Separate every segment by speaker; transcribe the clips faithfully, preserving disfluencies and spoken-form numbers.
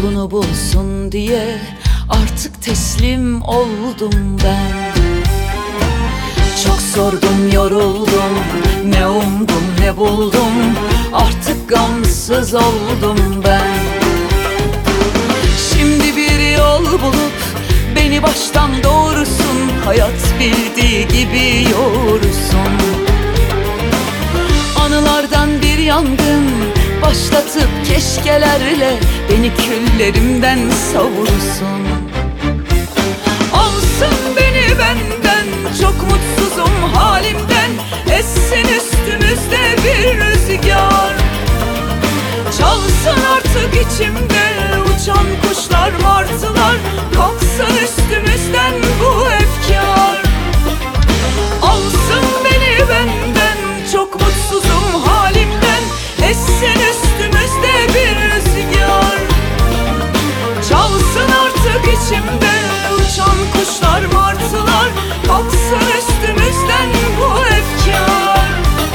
Speaker 1: yolunu bulsun diye artık teslim oldum ben. Çok sordum, yoruldum, ne umdum ne buldum, artık gamsız oldum ben. Şimdi bir yol bulup beni baştan doğursun, hayat bildiği gibi yoğursun. Anılardan bir yangın başlatıp keşkelerle beni küllerimden savursun. Alsın beni benden, çok mutsuzum halimden, essin üstümüzde bir rüzgar. Çalsın artık içimde uçan kuşlar, martılar, kalksın üstümüzden bu efkar. Alsın beni benden, çok mutsuzum halimden, essin üstümüzde bir rüzgar. Çalsın artık içimde uçan kuşlar, martılar, kalksın üstümüzden bu efkar.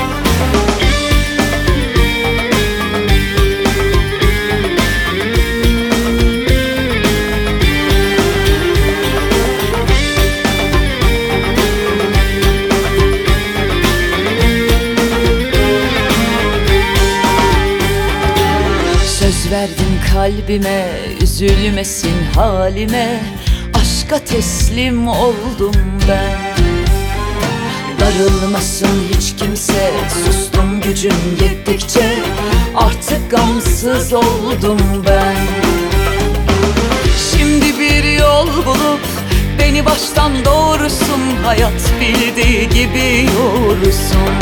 Speaker 1: Söz verdim kalbime, üzülmesin halime, aşka teslim oldum ben. Darılmasın hiç kimse, sustum gücüm yettikçe, artık gamsız oldum ben. Şimdi bir yol bulup beni baştan doğursun, hayat bildiği gibi yoğursun.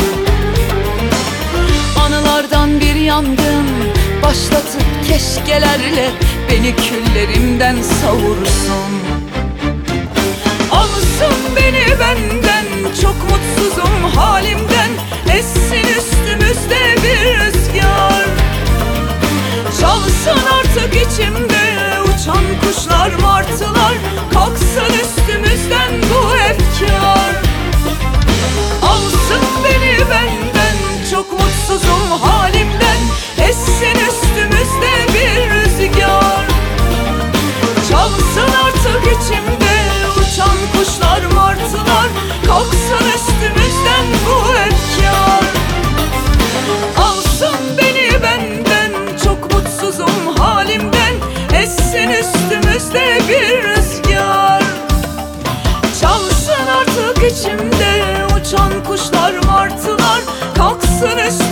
Speaker 1: Anılardan bir yangın başlatıp keşkelerle beni küllerimden savursun. Alsın beni benden, çok mutsuzum halimden, essin üstümüzde bir rüzgar. Çalsın artık içimde uçan kuşlar, martılar, kalksın üstümüzden bu efkar. Alsın beni benden, çok mutsuzum halimden, essin üstümüzde bir rüzgar. Çalsın artık içimde uçan kuşlar, martılar, kalksın üstümüzden bu efkar. Alsın beni benden, çok mutsuzum halimden, essin üstümüzde bir rüzgar. Çalsın artık içimde uçan kuşlar, martılar, kalksın üstümüzden